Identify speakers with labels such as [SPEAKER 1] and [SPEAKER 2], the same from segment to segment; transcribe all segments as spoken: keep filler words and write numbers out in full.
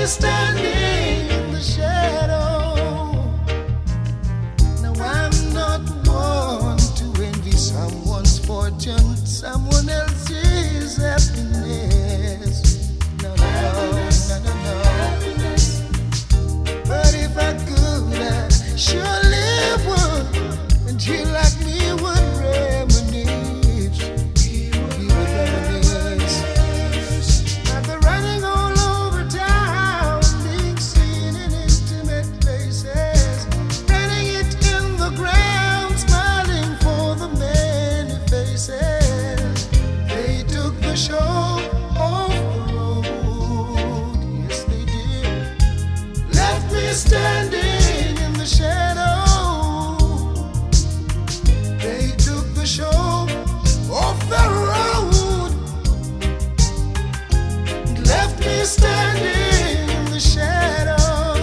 [SPEAKER 1] me standing in the shadow. Now I'm not one to envy someone's fortune, someone else's happiness. No, no, no, no, no. But if I could, I surely would. And he like me would reminisce. He would reminisce. Like the running all over town, being seen in intimate places, running it in the ground, smiling for the many faces. They took the show off the road. Yes, they did. Left me standing in the shadow. They took the show off the road. Left me standing in the shadow.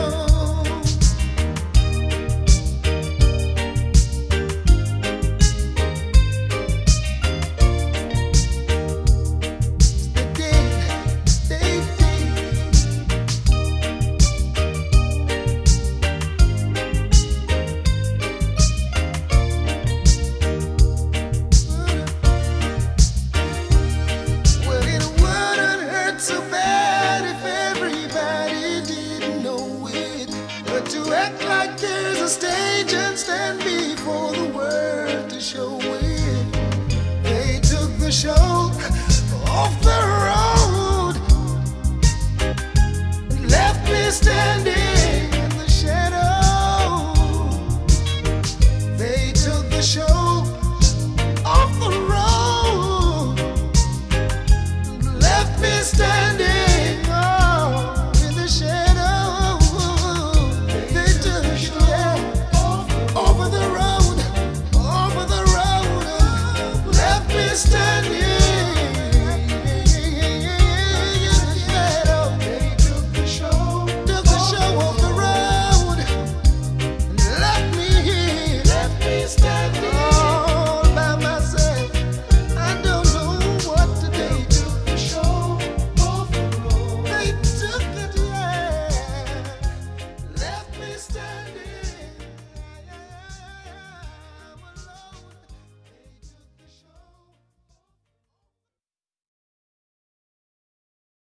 [SPEAKER 1] They did, they Well, it wouldn't hurt so bad if everybody didn't know it. But to act like there's a stage and stand before the world to show it. They took the show